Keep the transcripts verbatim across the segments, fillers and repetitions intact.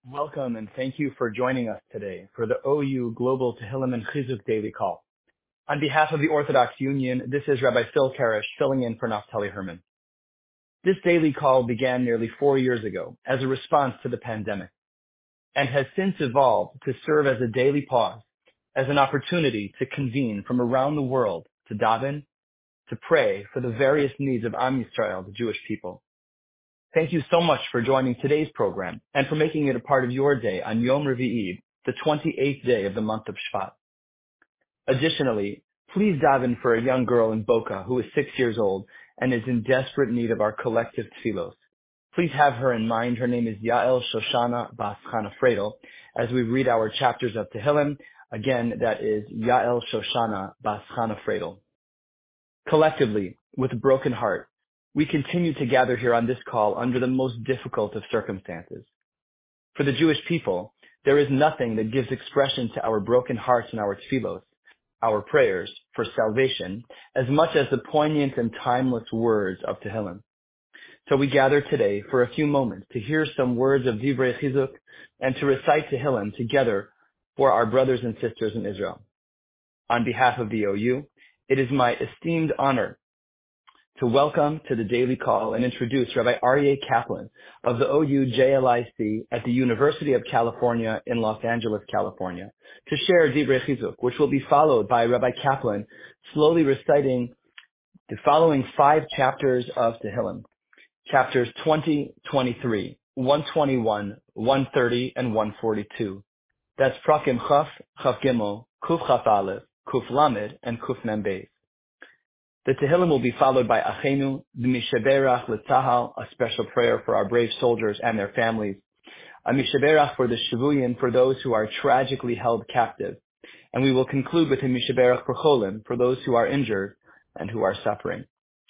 Welcome and thank you for joining us today for the O U Global Tehillim and Chizuk Daily Call. On behalf of the Orthodox Union, this is Rabbi Phil Karish filling in for Naftali Herman. This daily call began nearly four years ago as a response to the pandemic and has since evolved to serve as a daily pause, as an opportunity to convene from around the world to daven, to pray for the various needs of Am Yisrael, the Jewish people. Thank you so much for joining today's program and for making it a part of your day on Yom Revi'i, the twenty-eighth day of the month of Shvat. Additionally, please daven for a young girl in Boca who is six years old and is in desperate need of our collective tefillos. Please have her in mind. Her name is Yael Shoshana Bas Chana Fredel. As we read our chapters of Tehillim, again, that is Yael Shoshana Bas Chana Fredel. Collectively, with a broken heart, we continue to gather here on this call under the most difficult of circumstances. For the Jewish people, there is nothing that gives expression to our broken hearts and our tefillos, our prayers for salvation, as much as the poignant and timeless words of Tehillim. So we gather today for a few moments to hear some words of Divrei Chizuk and to recite Tehillim together for our brothers and sisters in Israel. On behalf of the O U, it is my esteemed honor to welcome to the daily call and introduce Rabbi Aryeh Kaplan of the O U J L I C at the University of California in Los Angeles, California, to share Divrei Chizuk, which will be followed by Rabbi Kaplan slowly reciting the following five chapters of Tehillim, chapters twenty, twenty-three, one twenty-one, one thirty, and one forty-two. That's Prakim Chaf, Chaf Gimel, Kuf Chaf Aleph, Kuf Lamed, and Kuf Mem Beis. The Tehillim will be followed by Achenu, Mishaberach L'Tzahal, a special prayer for our brave soldiers and their families, a Mishaberach for the Shavuyim, for those who are tragically held captive, and we will conclude with a Mishaberach for Cholim, for those who are injured and who are suffering.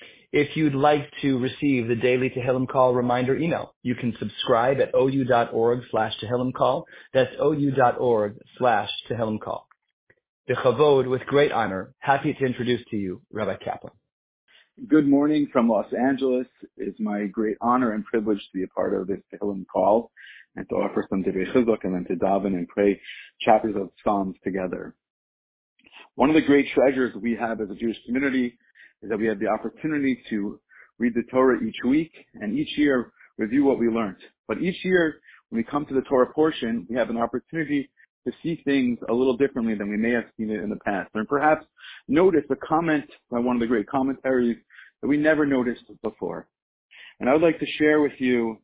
If you'd like to receive the daily Tehillim call reminder email, you can subscribe at ou.org slash Tehillim call. That's ou.org slash Tehillim call. B'chavod, with great honor, happy to introduce to you Rabbi Kaplan. Good morning from Los Angeles. It's my great honor and privilege to be a part of this Tehillim call and to offer some Divrei Chizuk and then to daven and pray chapters of Psalms together. One of the great treasures we have as a Jewish community is that we have the opportunity to read the Torah each week and each year review what we learned. But each year, when we come to the Torah portion, we have an opportunity to see things a little differently than we may have seen it in the past. And perhaps notice a comment by one of the great commentaries that we never noticed before. And I would like to share with you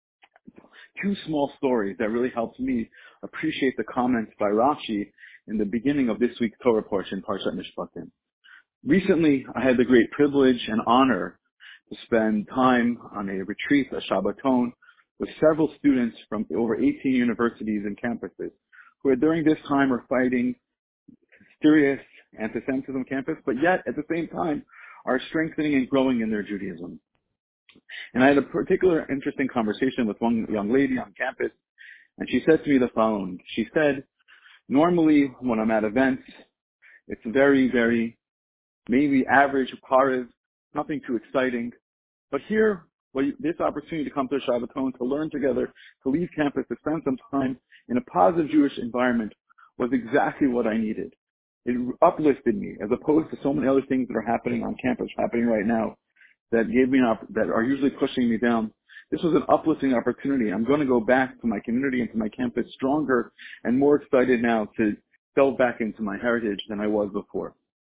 two small stories that really helped me appreciate the comments by Rashi in the beginning of this week's Torah portion, Parshat Mishpatim. Recently, I had the great privilege and honor to spend time on a retreat, a Shabbaton, with several students from over eighteen universities and campuses who during this time are fighting serious anti-Semitism on campus, but yet at the same time are strengthening and growing in their Judaism. And I had a particular interesting conversation with one young lady on campus, and she said to me the following. She said, normally when I'm at events, it's very, very, maybe average, paras, nothing too exciting. But here, well, this opportunity to come to a Shabbaton, to learn together, to leave campus, to spend some time in a positive Jewish environment was exactly what I needed. It uplifted me as opposed to so many other things that are happening on campus, happening right now, that gave me an op- that are usually pushing me down. This was an uplifting opportunity. I'm going to go back to my community and to my campus stronger and more excited now to delve back into my heritage than I was before.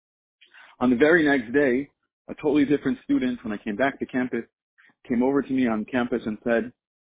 On the very next day, a totally different student, when I came back to campus, came over to me on campus and said,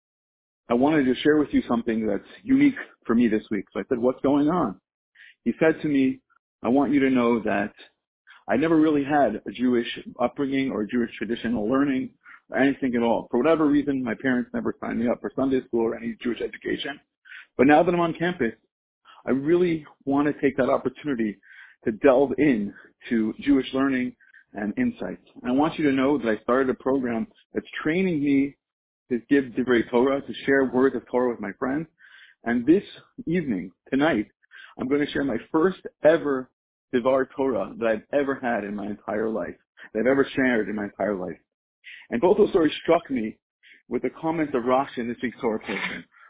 I wanted to share with you something that's unique for me this week. So I said, what's going on? He said to me, I want you to know that I never really had a Jewish upbringing or Jewish traditional learning or anything at all. For whatever reason, my parents never signed me up for Sunday school or any Jewish education. But now that I'm on campus, I really want to take that opportunity to delve in to Jewish learning and insights. And I want you to know that I started a program that's training me to give Divrei Torah, to share words of Torah with my friends. And this evening, tonight, I'm going to share my first ever Divrei Torah that I've ever had in my entire life, that I've ever shared in my entire life. And both those stories struck me with the comments of Rashi in this week's Torah portion,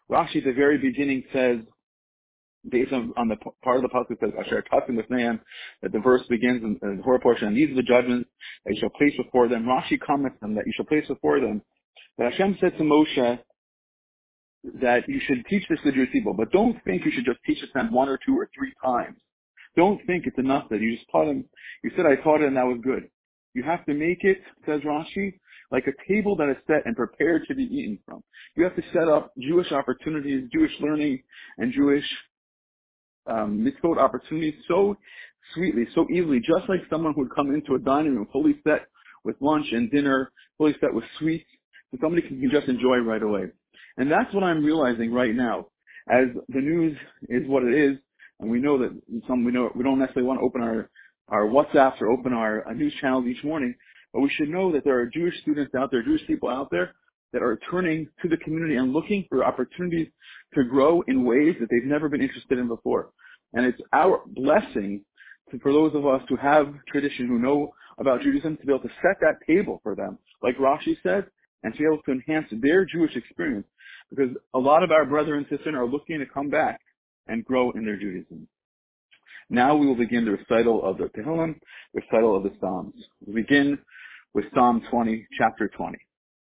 Rashi at the very beginning says, based on, on the p- part of the pasuk that says Asher Tasim Lifneim, that the verse begins in, in the Torah portion, and these are the judgments that you shall place before them. Rashi comments on that you shall place before them. That Hashem said to Moshe that you should teach this to the Jewish people, but don't think you should just teach it to them one or two or three times. Don't think it's enough that you just taught them. You said I taught it and that was good. You have to make it, says Rashi, like a table that is set and prepared to be eaten from. You have to set up Jewish opportunities, Jewish learning, and Jewish um, mitzvot opportunities so sweetly, so easily, just like someone who would come into a dining room fully set with lunch and dinner, fully set with sweets, so somebody can just enjoy right away. And that's what I'm realizing right now. As the news is what it is, and we know that some we know we don't necessarily want to open our, our WhatsApps or open our, our news channels each morning, but we should know that there are Jewish students out there, Jewish people out there that are turning to the community and looking for opportunities to grow in ways that they've never been interested in before. And it's our blessing to, for those of us who have tradition, who know about Judaism, to be able to set that table for them, like Rashi said, and to be able to enhance their Jewish experience. Because a lot of our brethren and sisters are looking to come back and grow in their Judaism. Now we will begin the recital of the Tehillim, the recital of the Psalms. We begin with Psalm twenty, chapter twenty.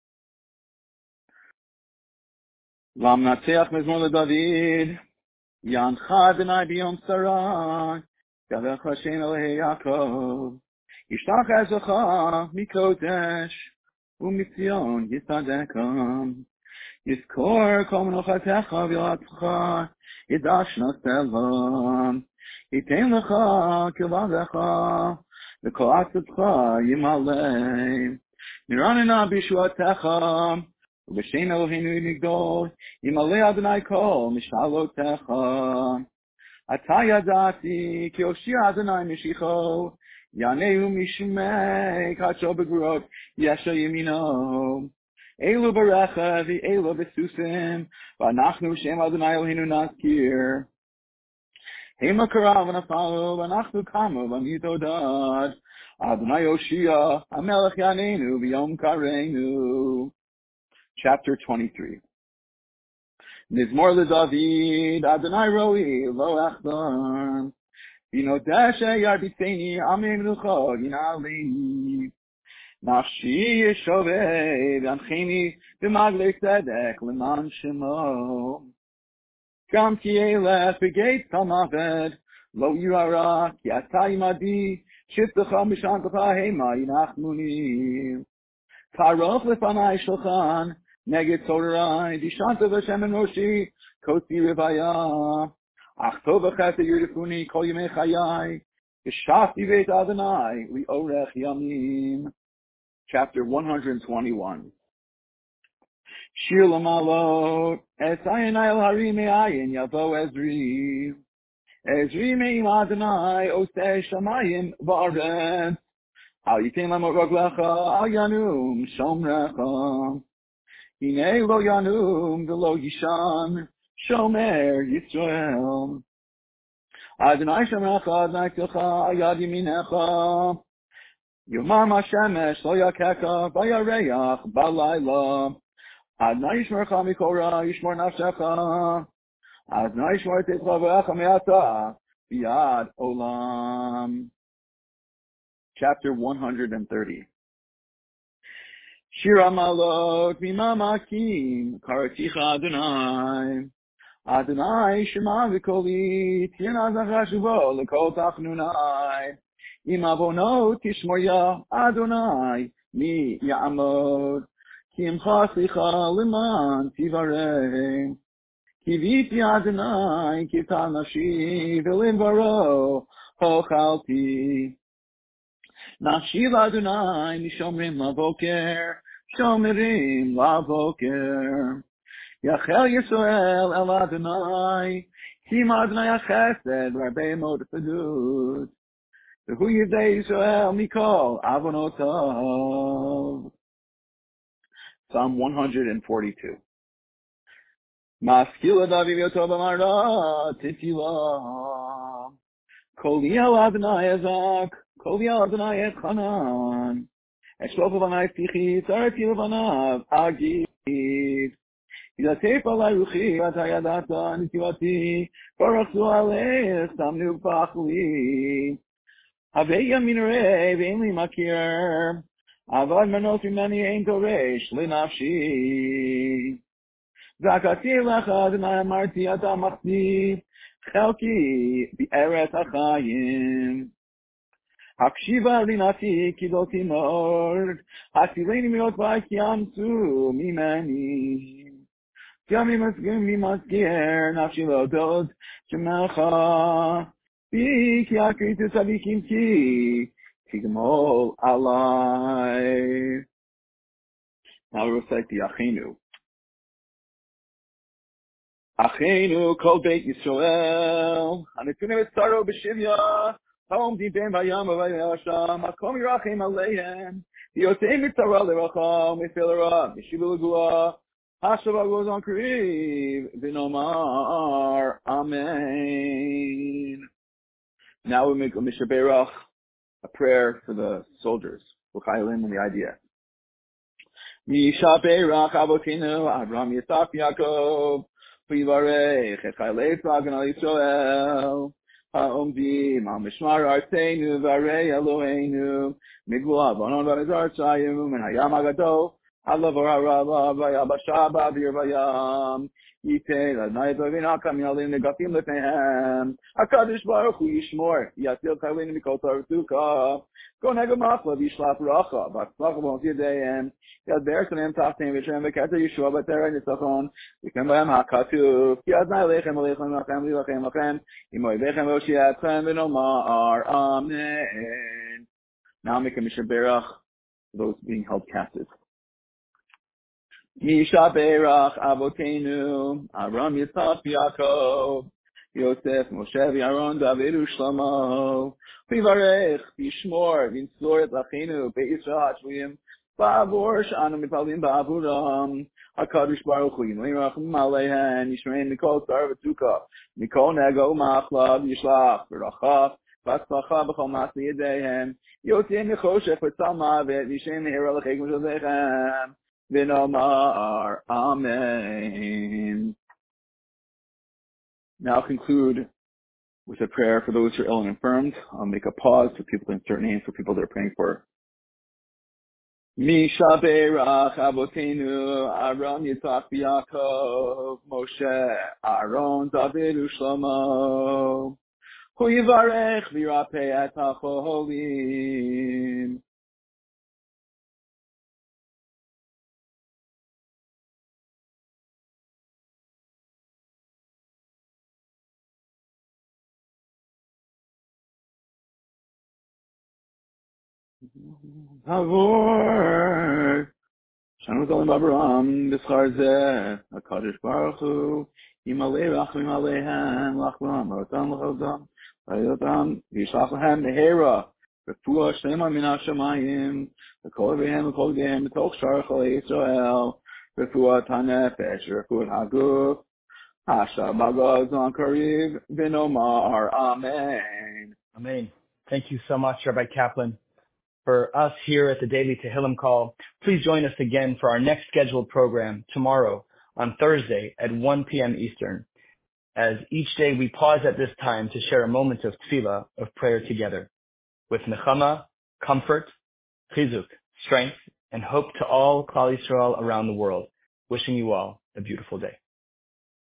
Lam Natseach Mezmor LeDavid, Yancha Adonai B'yom Sarah, Yavech Hashem Elehei Yaakov, Yishtach Ezocha Mikodesh, Umitzion Yisadekam. Yizkor kol menochatecha v'yiratzecha, yidash naselam. Yitein lecha kivadecha, v'kol atzitcha yimalei. Niranena b'yeshuatecha, v'b'shem Eloheinu nigdol, yimalei Adonai kol mishalotecha. Ata yadati, ki Yoshia Adonai mishicho, Yanehu mishmei, kacho b'gurot, yesha yemino. Elu barecha v'elu b'susim v'anachnu shem Adonai Eloheinu nazkir. Hema karav v'nafalu v'anachnu kamu v'mitodad. Adonai Yoshia HaMelech Yaneinu v'yom kareinu. Chapter twenty-three. Mizmor LeDavid Adonai roi lo echzar. V'nodesh yarbiteni amei menucha yinali. Nafshi yeshoveh v'ancheni b'maglei tzedek l'man shemo. Gam ki elech b'geit tamaved lo yirara ki ata imadi shiftecha mishantecha hema yinachmuni. Taroch lefanai shulchan neged torai dishanta v'shem en roshi kotzi revaya. Ach tov v'chesed yirifuni kol yemei chayai v'shafti veit Adonai li'orech yamim. Chapter one hundred twenty-one. Shir Lamalot, Esayin El Harim Me'ayin Yavo Ezri. Ezri Me'im Adonai, Oseh Shamayim V'aretz. Al Yitin Lamot Roglecha, Al Yanum Shomrecha. Hinei Lo Yanum V'lo Yishan, Shomer Yisrael. Adonai Shomrecha, Adonai Tilcha, Ayad Yiminecha. Yomam HaShemesh lo yakeka v'yareach b'layla. Adonai yishmercha mikora yishmor nafshecha. Adonai yishmor teitcha v'echa me'ata b'yad olam. Chapter one hundred thirty. Shir Hamalot mimamakim karaticha Adonai. Adonai shema v'koli tiyena zachashuvo l'kol tachnunai. Im avonot tishmor ya Adonai mi ya'amod. Ki imcha slicha leman tivarei. Ki viti Adonai ki tal nafshi v'lim varo hochalti. Nafshi l'Adonai nishomrim lavoker, shomerim lavoker. Yachel Yisrael el Adonai, Kim Adonai HaChesed, Rabbi Mod Fedut. V'hu Yidei Yisrael Mikol Avonotav. Psalm one hundred forty-two. Maskila David Yotov Amara Titila. Kol Yel Adonai Ezak, Kol Yel Adonai Echanan. Eshlof Adonai Tichi, Tzareti Levanav Agid. ידעתיך עלי רוחי, ואתה ידעת נתיבתי, פרחו עליך, סתם נופח לי. הווה ימין ראה, ואין לי מכיר, אבל מנות ממני אין דורש לנפשי. זעקתי לך, ומה אמרתי, אתה מחזיק, חלקי בארץ החיים. הקשיבה לי נפשי, כי לא תימור, הצילני מאות בי, כי ימצאו ממני. גם אם מזכיר, נפשי להודות שמך, בי כי אקרית צדיקים כי, תגמול עליי. Now we recite the Achenu. Achenu kol beit Yisrael, הנתונים הצטרו בשביה, העומדים בין בים וביבשה, מקום ירחם עליהם, ויוצאים מצרה לרחה, ומפל לרע, משיבו לגאולה, השבה goes on קריב, ונאמר, Amen. Now we make a Mishnah Berach, a prayer for the soldiers, L'chailim and the I D F. Mishnah Berach Avotinu, Avraham Yitzhak Yaakov, V'yivarech et Chaylei Tzagin al Yisrael, Ha'omdim al Mishmar Arteinu V'arei Eloheinu, Migvul Ha'avonon V'amizar Tzayim, Min Hayam HaGadol, Ha'lav Ha'rava V'yabasha Ba'avir V'yam, Yitei L'adnai Tovin Hakam Yalim Negatim Lepeihem, HaKadosh Baruch Hu Yishmor, Yatil Chaylin Mikol Tartuka, Go Negamachla V'yishlaf Racha, V'atzlach V'on Yedeihem, Yad Be'ersanem Tachtim V'shem V'keta Yeshua B'terei Nitzachon, V'kem B'hem HaKatuv, Ki Adnai Lechem Lechem Lachem Lachem Lachem, Imo Yivechem V'oshiatchem V'nomar Amen. Now make a Mishnah Berach for those being held captive. Mishnah Berach Avotenu, Avraham Yitzhak Yaakov, Yosef, Moshe, Aaron, David, Shlomo, V'yivarech, V'yishmor, V'yinsor et Achenu, Beit Yisrael HaShvuyim, Ba'avor Sh'anu Mipalim Ba'avuram, HaKadosh Baruch Hu Yimli Rachim Aleihen, Yishmein Mikol Tzar V'Tuka, Mikol Nego Machla V'yishlach, V'racha, V'atzlacha B'chol Ma'aseh Yedeihem, Yotzei Mechoshech V'tzal Mavet, Yishem Me'era L'chei Moshe V'nomar Amen. Now I'll conclude with a prayer for those who are ill and infirmed. I'll make a pause for people to insert names for people that are praying for. Mishnah Berach Avotenu, Avraham Yitzhak Yaakov, Moshe, Aaron, David, Shlomo, Hu Yivarech V'yirapeh et HaCholim. Avor Shanu Tolim Avraham B'schar Zeh HaKadosh Baruch Hu Yimalei Rachmim Aleihem Lachlam Rotam L'chodam Vayotam V'yishlach Lahem Mehera Refuah Shlema Min HaShamayim V'kol Avihem V'kol Gehem B'toch Shar Chalei Yisrael Refuah HaNefesh Refuah HaGuf Hashaba goes on Kariv V'nomar Amen. Amen. Thank you so much, Rabbi Kaplan. For us here at the Daily Tehillim Call, please join us again for our next scheduled program tomorrow on Thursday at one p.m. Eastern. As each day we pause at this time to share a moment of tefillah, of prayer together, with nechama, comfort, chizuk, strength, and hope to all Klal Yisrael around the world. Wishing you all a beautiful day.